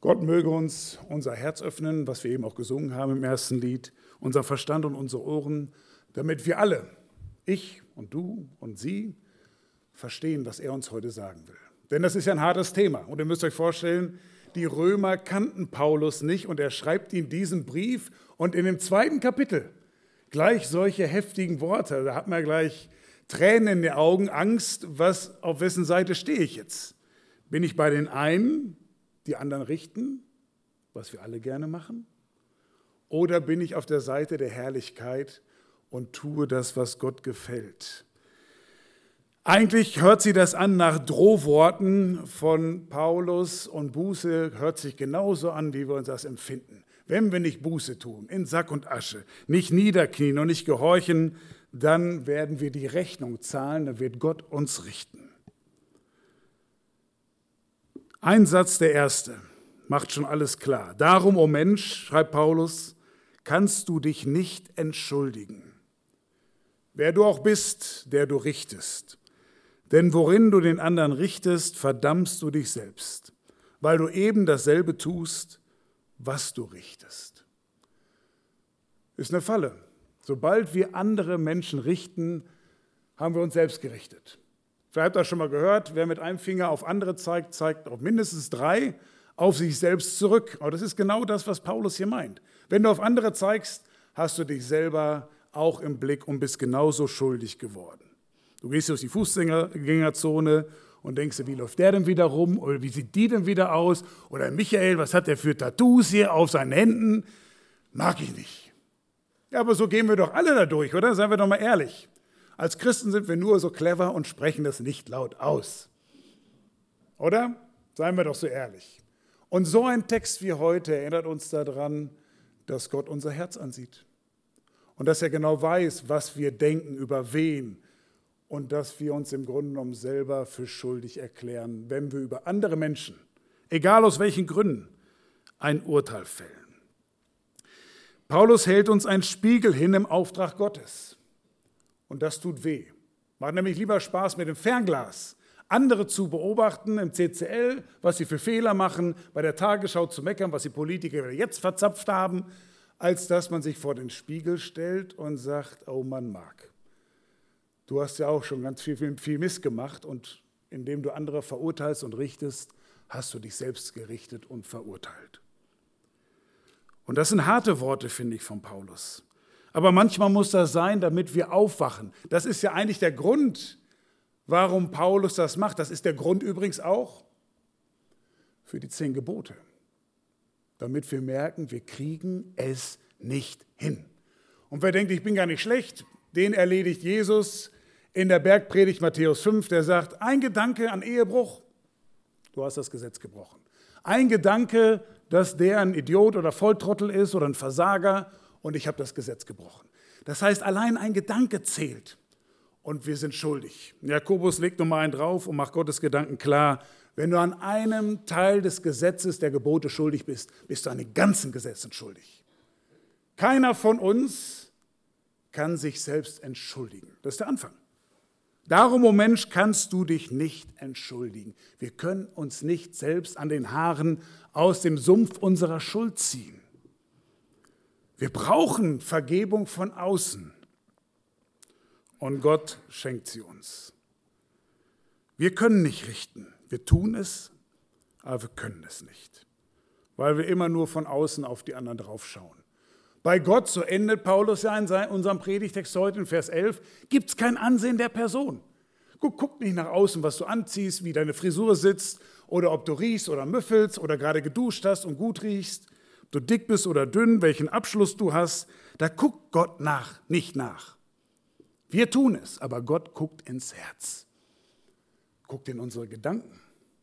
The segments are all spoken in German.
Gott möge uns unser Herz öffnen, was wir eben auch gesungen haben im ersten Lied, unser Verstand und unsere Ohren, damit wir alle, ich und du und sie, verstehen, was er uns heute sagen will. Denn das ist ja ein hartes Thema. Und ihr müsst euch vorstellen, die Römer kannten Paulus nicht und er schreibt ihm diesen Brief und in dem 2. Kapitel gleich solche heftigen Worte. Da hat man gleich Tränen in den Augen, Angst, auf wessen Seite stehe ich jetzt? Bin ich bei den einen, die anderen richten, was wir alle gerne machen? Oder bin ich auf der Seite der Herrlichkeit und tue das, was Gott gefällt? Eigentlich hört sich das an nach Drohworten von Paulus und Buße hört sich genauso an, wie wir uns das empfinden. Wenn wir nicht Buße tun, in Sack und Asche, nicht niederknien und nicht gehorchen, dann werden wir die Rechnung zahlen, dann wird Gott uns richten. Ein Satz, der erste, macht schon alles klar. Darum, o Mensch, schreibt Paulus, kannst du dich nicht entschuldigen. Wer du auch bist, der du richtest. Denn worin du den anderen richtest, verdammst du dich selbst, weil du eben dasselbe tust, was du richtest. Ist eine Falle. Sobald wir andere Menschen richten, haben wir uns selbst gerichtet. Vielleicht habt ihr das schon mal gehört, wer mit einem Finger auf andere zeigt, zeigt auf mindestens 3 auf sich selbst zurück. Aber das ist genau das, was Paulus hier meint. Wenn du auf andere zeigst, hast du dich selber auch im Blick und bist genauso schuldig geworden. Du gehst durch die Fußgängerzone und denkst dir, wie läuft der denn wieder rum? Oder wie sieht die denn wieder aus? Oder Michael, was hat der für Tattoos hier auf seinen Händen? Mag ich nicht. Ja, aber so gehen wir doch alle da durch, oder? Seien wir doch mal ehrlich. Als Christen sind wir nur so clever und sprechen das nicht laut aus. Oder? Seien wir doch so ehrlich. Und so ein Text wie heute erinnert uns daran, dass Gott unser Herz ansieht. Und dass er genau weiß, was wir denken, über wen. Und dass wir uns im Grunde genommen selber für schuldig erklären, wenn wir über andere Menschen, egal aus welchen Gründen, ein Urteil fällen. Paulus hält uns einen Spiegel hin im Auftrag Gottes. Und das tut weh. Macht nämlich lieber Spaß mit dem Fernglas, andere zu beobachten im CCL, was sie für Fehler machen, bei der Tagesschau zu meckern, was die Politiker jetzt verzapft haben, als dass man sich vor den Spiegel stellt und sagt, oh Mann, Marc. Du hast ja auch schon ganz viel Mist gemacht und indem du andere verurteilst und richtest, hast du dich selbst gerichtet und verurteilt. Und das sind harte Worte, finde ich, von Paulus. Aber manchmal muss das sein, damit wir aufwachen. Das ist ja eigentlich der Grund, warum Paulus das macht. Das ist der Grund übrigens auch für die 10 Gebote. Damit wir merken, wir kriegen es nicht hin. Und wer denkt, ich bin gar nicht schlecht, den erledigt Jesus in der Bergpredigt Matthäus 5, der sagt, ein Gedanke an Ehebruch, du hast das Gesetz gebrochen. Ein Gedanke, dass der ein Idiot oder Volltrottel ist oder ein Versager und ich habe das Gesetz gebrochen. Das heißt, allein ein Gedanke zählt und wir sind schuldig. Jakobus legt nochmal einen drauf und macht Gottes Gedanken klar. Wenn du an einem Teil des Gesetzes der Gebote schuldig bist, bist du an den ganzen Gesetzen schuldig. Keiner von uns kann sich selbst entschuldigen. Das ist der Anfang. Darum, o Mensch, kannst du dich nicht entschuldigen. Wir können uns nicht selbst an den Haaren aus dem Sumpf unserer Schuld ziehen. Wir brauchen Vergebung von außen. Und Gott schenkt sie uns. Wir können nicht richten. Wir tun es, aber wir können es nicht. Weil wir immer nur von außen auf die anderen draufschauen. Bei Gott, so endet Paulus ja in unserem Predigtext heute in Vers 11, gibt es kein Ansehen der Person. Guck nicht nach außen, was du anziehst, wie deine Frisur sitzt oder ob du riechst oder müffelst oder gerade geduscht hast und gut riechst, ob du dick bist oder dünn, welchen Abschluss du hast. Da guckt Gott nicht nach. Wir tun es, aber Gott guckt ins Herz, guckt in unsere Gedanken.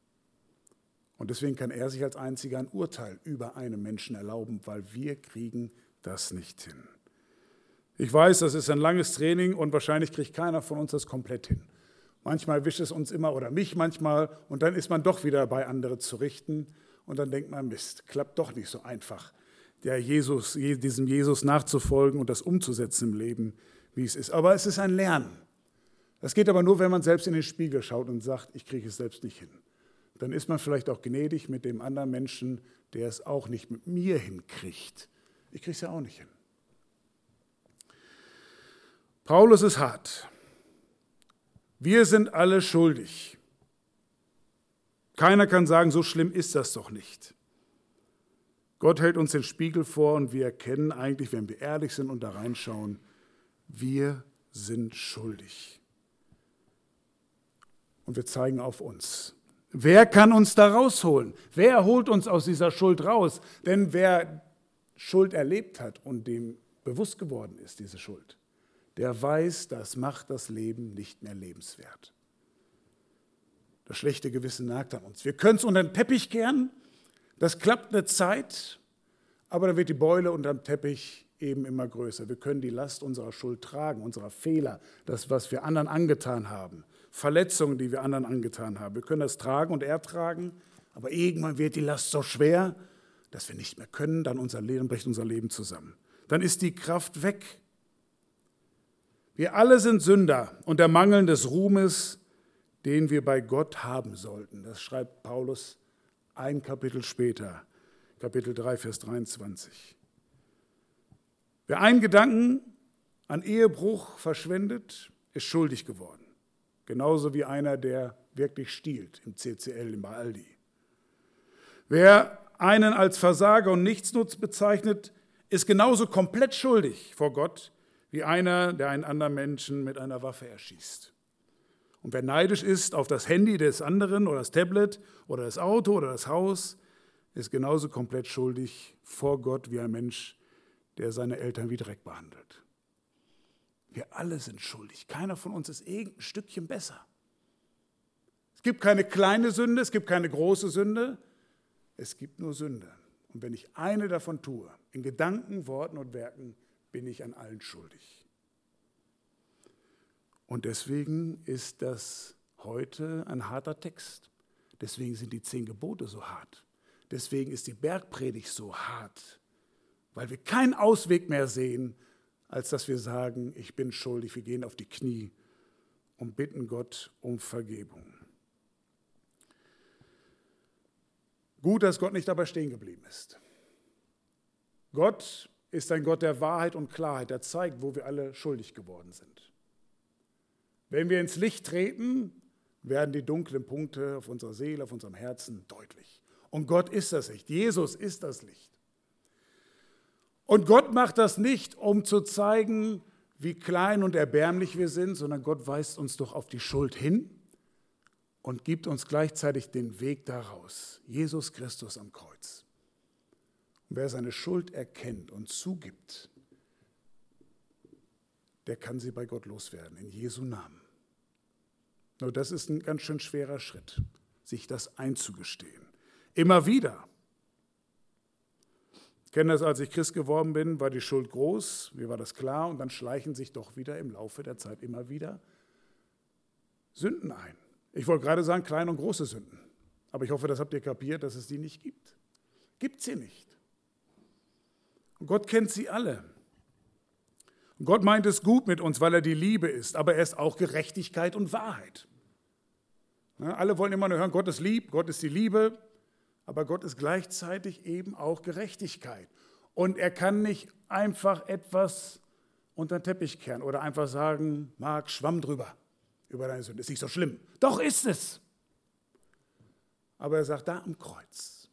Und deswegen kann er sich als einziger ein Urteil über einen Menschen erlauben, weil wir kriegen das nicht hin. Ich weiß, das ist ein langes Training und wahrscheinlich kriegt keiner von uns das komplett hin. Manchmal wischt es uns immer oder mich manchmal und dann ist man doch wieder dabei, andere zu richten und dann denkt man, Mist, klappt doch nicht so einfach, diesem Jesus nachzufolgen und das umzusetzen im Leben, wie es ist. Aber es ist ein Lernen. Das geht aber nur, wenn man selbst in den Spiegel schaut und sagt, ich kriege es selbst nicht hin. dann ist man vielleicht auch gnädig mit dem anderen Menschen, der es auch nicht mit mir hinkriegt. Ich kriege es ja auch nicht hin. Paulus ist hart. Wir sind alle schuldig. Keiner kann sagen, so schlimm ist das doch nicht. Gott hält uns den Spiegel vor und wir erkennen eigentlich, wenn wir ehrlich sind und da reinschauen, wir sind schuldig. Und wir zeigen auf uns. Wer kann uns da rausholen? Wer holt uns aus dieser Schuld raus? Denn wer Schuld erlebt hat und dem bewusst geworden ist, diese Schuld, der weiß, das macht das Leben nicht mehr lebenswert. Das schlechte Gewissen nagt an uns. Wir können es unter den Teppich kehren, das klappt eine Zeit, aber dann wird die Beule unter dem Teppich eben immer größer. Wir können die Last unserer Schuld tragen, unserer Fehler, das, was wir anderen angetan haben, Verletzungen, die wir anderen angetan haben. Wir können das tragen und ertragen, aber irgendwann wird die Last so schwer, dass wir nicht mehr können, dann bricht unser Leben zusammen. Dann ist die Kraft weg. Wir alle sind Sünder und der Mangel des Ruhmes, den wir bei Gott haben sollten. Das schreibt Paulus ein Kapitel später, Kapitel 3, Vers 23. Wer einen Gedanken an Ehebruch verschwendet, ist schuldig geworden. Genauso wie einer, der wirklich stiehlt im CCL, im Aldi. Wer einen als Versager und Nichtsnutz bezeichnet, ist genauso komplett schuldig vor Gott, wie einer, der einen anderen Menschen mit einer Waffe erschießt. Und wer neidisch ist auf das Handy des anderen oder das Tablet oder das Auto oder das Haus, ist genauso komplett schuldig vor Gott wie ein Mensch, der seine Eltern wie Dreck behandelt. Wir alle sind schuldig. Keiner von uns ist irgendein Stückchen besser. Es gibt keine kleine Sünde, es gibt keine große Sünde, es gibt nur Sünde. Und wenn ich eine davon tue, in Gedanken, Worten und Werken, bin ich an allen schuldig. Und deswegen ist das heute ein harter Text. Deswegen sind die 10 Gebote so hart. Deswegen ist die Bergpredigt so hart, weil wir keinen Ausweg mehr sehen, als dass wir sagen, ich bin schuldig. Wir gehen auf die Knie und bitten Gott um Vergebung. Gut, dass Gott nicht dabei stehen geblieben ist. Gott ist ein Gott der Wahrheit und Klarheit, der zeigt, wo wir alle schuldig geworden sind. Wenn wir ins Licht treten, werden die dunklen Punkte auf unserer Seele, auf unserem Herzen deutlich. Und Gott ist das Licht. Jesus ist das Licht. Und Gott macht das nicht, um zu zeigen, wie klein und erbärmlich wir sind, sondern Gott weist uns doch auf die Schuld hin und gibt uns gleichzeitig den Weg daraus. Jesus Christus am Kreuz. Und wer seine Schuld erkennt und zugibt, der kann sie bei Gott loswerden, in Jesu Namen. Nur das ist ein ganz schön schwerer Schritt, sich das einzugestehen. Immer wieder. Ich kenne das, als ich Christ geworden bin, war die Schuld groß, mir war das klar, und dann schleichen sich doch wieder im Laufe der Zeit immer wieder Sünden ein. Ich wollte gerade sagen, kleine und große Sünden, aber ich hoffe, das habt ihr kapiert, dass es die nicht gibt. Gibt sie nicht. Und Gott kennt sie alle. Und Gott meint es gut mit uns, weil er die Liebe ist, aber er ist auch Gerechtigkeit und Wahrheit. Alle wollen immer nur hören, Gott ist lieb, Gott ist die Liebe, aber Gott ist gleichzeitig eben auch Gerechtigkeit. Und er kann nicht einfach etwas unter den Teppich kehren oder einfach sagen, Marc, schwamm drüber, über deine Sünde, ist nicht so schlimm. Doch ist es. Aber er sagt, da am Kreuz,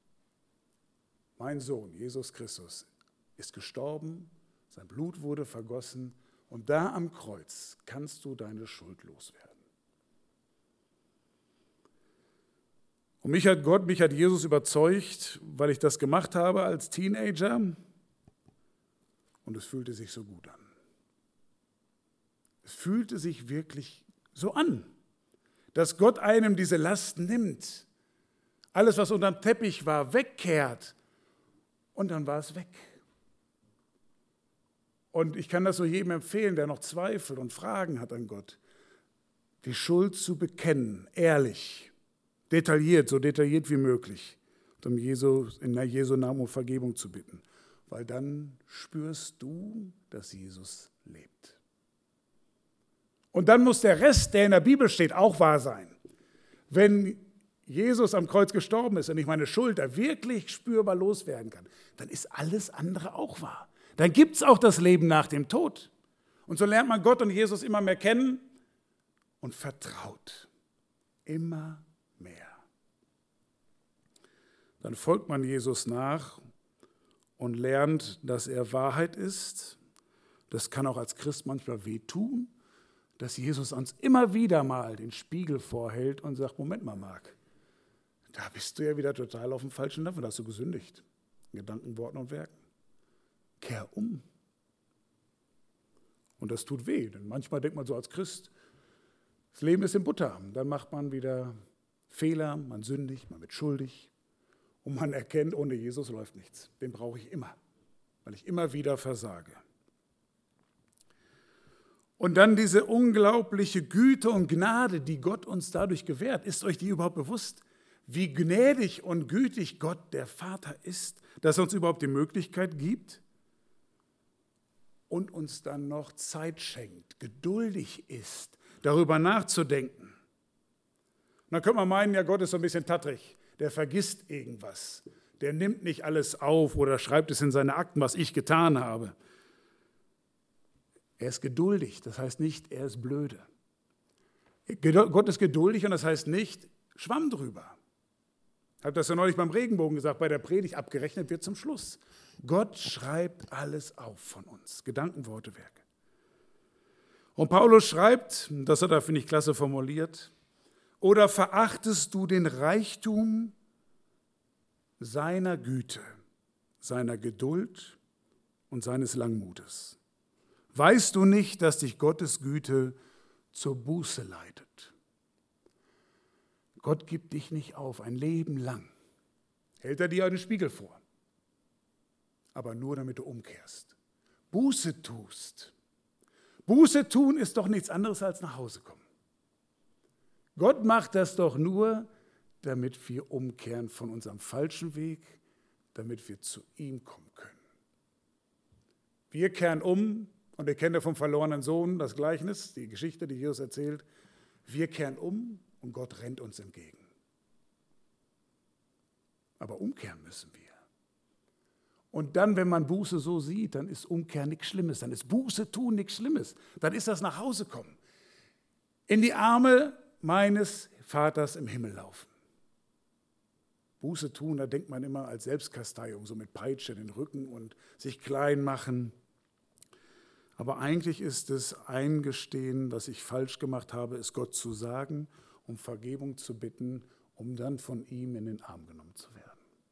mein Sohn, Jesus Christus, ist gestorben, sein Blut wurde vergossen und da am Kreuz kannst du deine Schuld loswerden. Und mich hat Jesus überzeugt, weil ich das gemacht habe als Teenager. Und es fühlte sich so gut an. Es fühlte sich wirklich so an, dass Gott einem diese Last nimmt. Alles, was unter dem Teppich war, wegkehrt. Und dann war es weg. Und ich kann das so jedem empfehlen, der noch Zweifel und Fragen hat an Gott, die Schuld zu bekennen, ehrlich. Detailliert, so detailliert wie möglich, um in Jesu Namen um Vergebung zu bitten. Weil dann spürst du, dass Jesus lebt. Und dann muss der Rest, der in der Bibel steht, auch wahr sein. Wenn Jesus am Kreuz gestorben ist und ich meine Schuld da wirklich spürbar loswerden kann, dann ist alles andere auch wahr. Dann gibt es auch das Leben nach dem Tod. Und so lernt man Gott und Jesus immer mehr kennen und vertraut immer mehr. Dann folgt man Jesus nach und lernt, dass er Wahrheit ist. Das kann auch als Christ manchmal wehtun, dass Jesus uns immer wieder mal den Spiegel vorhält und sagt, Moment mal, Marc, da bist du ja wieder total auf dem falschen Dampf, da hast du gesündigt. In Gedanken, Worten und Werken. Kehr um. Und das tut weh, denn manchmal denkt man so als Christ, das Leben ist in Butter. Dann macht man wieder Fehler, man sündigt, man wird schuldig. Und man erkennt, ohne Jesus läuft nichts. Den brauche ich immer, weil ich immer wieder versage. Und dann diese unglaubliche Güte und Gnade, die Gott uns dadurch gewährt. Ist euch die überhaupt bewusst, wie gnädig und gütig Gott, der Vater, ist, dass er uns überhaupt die Möglichkeit gibt und uns dann noch Zeit schenkt, geduldig ist, darüber nachzudenken. Und dann könnte man meinen, ja, Gott ist so ein bisschen tattrig. Der vergisst irgendwas. Der nimmt nicht alles auf oder schreibt es in seine Akten, was ich getan habe. Er ist geduldig, das heißt nicht, er ist blöde. Gott ist geduldig und das heißt nicht, Schwamm drüber. Ich habe das ja neulich beim Regenbogen gesagt, bei der Predigt abgerechnet wird zum Schluss. Gott schreibt alles auf von uns, Gedanken, Worte, Werke. Und Paulus schreibt, das hat er, finde ich, klasse formuliert, oder verachtest du den Reichtum seiner Güte, seiner Geduld und seines Langmutes? Weißt du nicht, dass dich Gottes Güte zur Buße leitet? Gott gibt dich nicht auf, ein Leben lang. Hält er dir einen Spiegel vor. Aber nur, damit du umkehrst. Buße tust. Buße tun ist doch nichts anderes als nach Hause kommen. Gott macht das doch nur, damit wir umkehren von unserem falschen Weg, damit wir zu ihm kommen können. Wir kehren um, und ihr kennt ja vom verlorenen Sohn das Gleichnis, die Geschichte, die Jesus erzählt. Wir kehren um und Gott rennt uns entgegen. Aber umkehren müssen wir. Und dann, wenn man Buße so sieht, dann ist Umkehr nichts Schlimmes, dann ist Buße tun nichts Schlimmes. Dann ist das nach Hause kommen. In die Arme meines Vaters im Himmel laufen. Buße tun, da denkt man immer als Selbstkasteiung, so mit Peitsche in den Rücken und sich klein machen. Aber eigentlich ist es eingestehen, was ich falsch gemacht habe, es Gott zu sagen, um Vergebung zu bitten, um dann von ihm in den Arm genommen zu werden.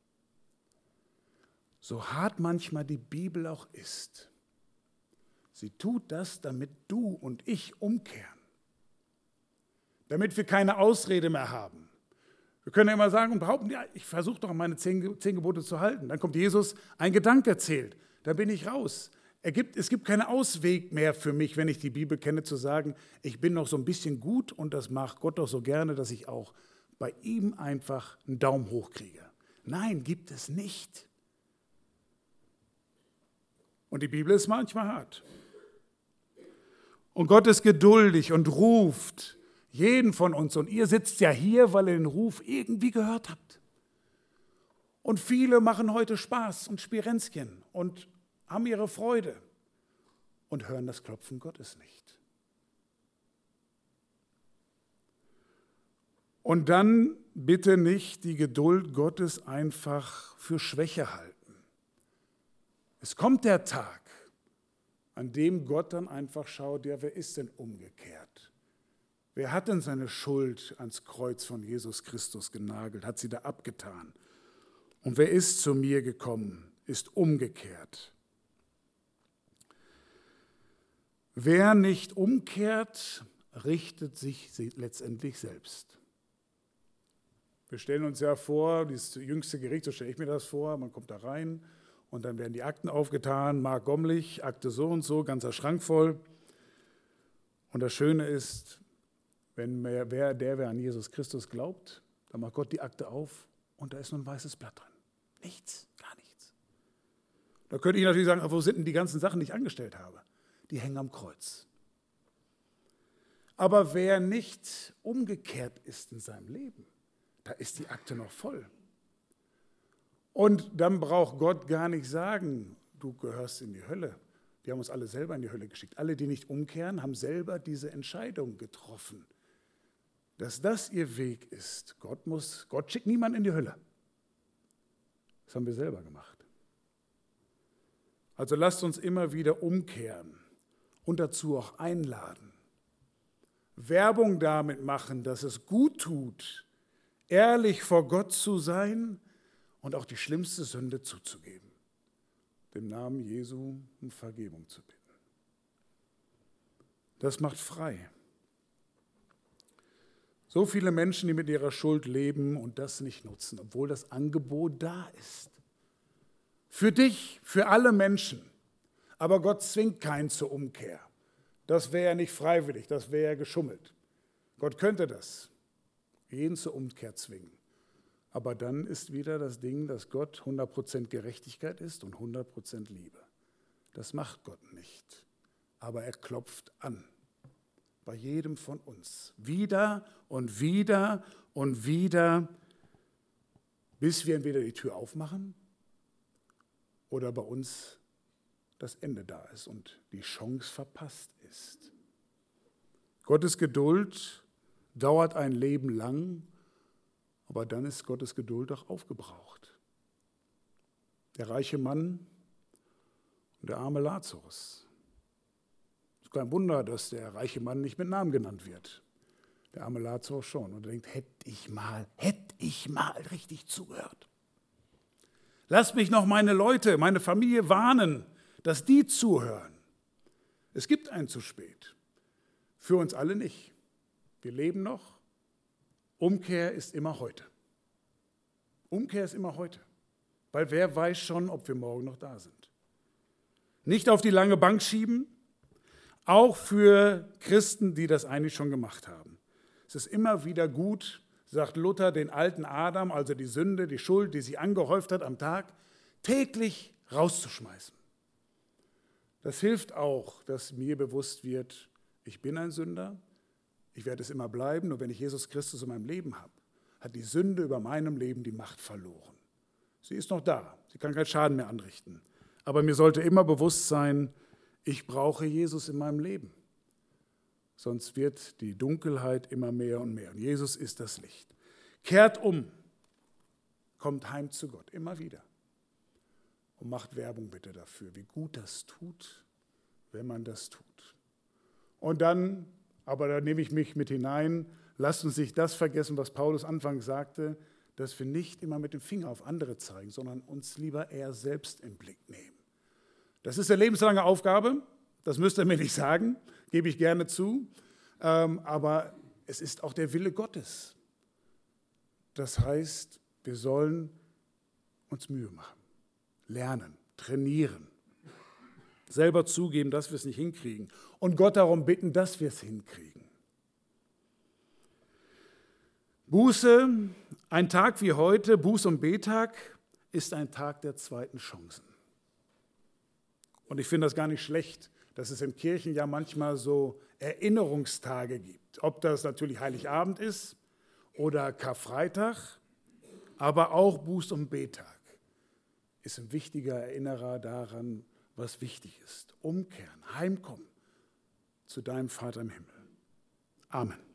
So hart manchmal die Bibel auch ist, sie tut das, damit du und ich umkehren. Damit wir keine Ausrede mehr haben. Wir können ja immer sagen und behaupten, ja, ich versuche doch meine 10 Gebote zu halten. Dann kommt Jesus, ein Gedanke erzählt, da bin ich raus. Es gibt keinen Ausweg mehr für mich, wenn ich die Bibel kenne, zu sagen, ich bin noch so ein bisschen gut und das macht Gott doch so gerne, dass ich auch bei ihm einfach einen Daumen hoch kriege. Nein, gibt es nicht. Und die Bibel ist manchmal hart. Und Gott ist geduldig und ruft jeden von uns. Und ihr sitzt ja hier, weil ihr den Ruf irgendwie gehört habt. Und viele machen heute Spaß und Spirenzchen und haben ihre Freude und hören das Klopfen Gottes nicht. Und dann bitte nicht die Geduld Gottes einfach für Schwäche halten. Es kommt der Tag, an dem Gott dann einfach schaut, ja, wer ist denn umgekehrt? Wer hat denn seine Schuld ans Kreuz von Jesus Christus genagelt, hat sie da abgetan? Und wer ist zu mir gekommen, ist umgekehrt? Wer nicht umkehrt, richtet sich letztendlich selbst. Wir stellen uns ja vor, dieses jüngste Gericht, so stelle ich mir das vor, man kommt da rein und dann werden die Akten aufgetan, Mark Gommlich, Akte so und so, ganzer Schrank voll. Und das Schöne ist, wer an Jesus Christus glaubt, dann macht Gott die Akte auf und da ist nur ein weißes Blatt drin. Nichts, gar nichts. Da könnte ich natürlich sagen, wo sind denn die ganzen Sachen, die ich angestellt habe? Die hängen am Kreuz. Aber wer nicht umgekehrt ist in seinem Leben, da ist die Akte noch voll. Und dann braucht Gott gar nicht sagen, du gehörst in die Hölle. Wir haben uns alle selber in die Hölle geschickt. Alle, die nicht umkehren, haben selber diese Entscheidung getroffen, dass das ihr Weg ist. Gott schickt niemanden in die Hölle. Das haben wir selber gemacht. Also lasst uns immer wieder umkehren und dazu auch einladen. Werbung damit machen, dass es gut tut, ehrlich vor Gott zu sein und auch die schlimmste Sünde zuzugeben. Im Namen Jesu um Vergebung zu bitten. Das macht frei. So viele Menschen, die mit ihrer Schuld leben und das nicht nutzen, obwohl das Angebot da ist. Für dich, für alle Menschen. Aber Gott zwingt keinen zur Umkehr. Das wäre ja nicht freiwillig, das wäre ja geschummelt. Gott könnte das, jeden zur Umkehr zwingen. Aber dann ist wieder das Ding, dass Gott 100% Gerechtigkeit ist und 100% Liebe. Das macht Gott nicht. Aber er klopft an. Bei jedem von uns. Wieder und wieder und wieder, bis wir entweder die Tür aufmachen oder bei uns das Ende da ist und die Chance verpasst ist. Gottes Geduld dauert ein Leben lang, aber dann ist Gottes Geduld auch aufgebraucht. Der reiche Mann und der arme Lazarus. Es ist kein Wunder, dass der reiche Mann nicht mit Namen genannt wird. Der arme Lazarus schon. Und er denkt, hätte ich mal richtig zugehört. Lass mich noch meine Leute, meine Familie warnen, dass die zuhören. Es gibt ein zu spät. Für uns alle nicht. Wir leben noch. Umkehr ist immer heute. Umkehr ist immer heute. Weil wer weiß schon, ob wir morgen noch da sind. Nicht auf die lange Bank schieben, auch für Christen, die das eigentlich schon gemacht haben. Es ist immer wieder gut, sagt Luther, den alten Adam, also die Sünde, die Schuld, die sich angehäuft hat am Tag, täglich rauszuschmeißen. Das hilft auch, dass mir bewusst wird, ich bin ein Sünder, ich werde es immer bleiben, nur wenn ich Jesus Christus in meinem Leben habe, hat die Sünde über meinem Leben die Macht verloren. Sie ist noch da, sie kann keinen Schaden mehr anrichten. Aber mir sollte immer bewusst sein, ich brauche Jesus in meinem Leben. Sonst wird die Dunkelheit immer mehr und mehr. Und Jesus ist das Licht. Kehrt um, kommt heim zu Gott, immer wieder. Und macht Werbung bitte dafür, wie gut das tut, wenn man das tut. Und dann, aber da nehme ich mich mit hinein, lasst uns nicht das vergessen, was Paulus anfangs sagte, dass wir nicht immer mit dem Finger auf andere zeigen, sondern uns lieber eher selbst im Blick nehmen. Das ist eine lebenslange Aufgabe, das müsst ihr mir nicht sagen, gebe ich gerne zu, aber es ist auch der Wille Gottes. Das heißt, wir sollen uns Mühe machen, lernen, trainieren, selber zugeben, dass wir es nicht hinkriegen und Gott darum bitten, dass wir es hinkriegen. Buße, ein Tag wie heute, Buß- und Betag, ist ein Tag der zweiten Chancen. Und ich finde das gar nicht schlecht, dass es im Kirchenjahr manchmal so Erinnerungstage gibt. Ob das natürlich Heiligabend ist oder Karfreitag, aber auch Buß- und Betag ist ein wichtiger Erinnerer daran, was wichtig ist. Umkehren, heimkommen zu deinem Vater im Himmel. Amen.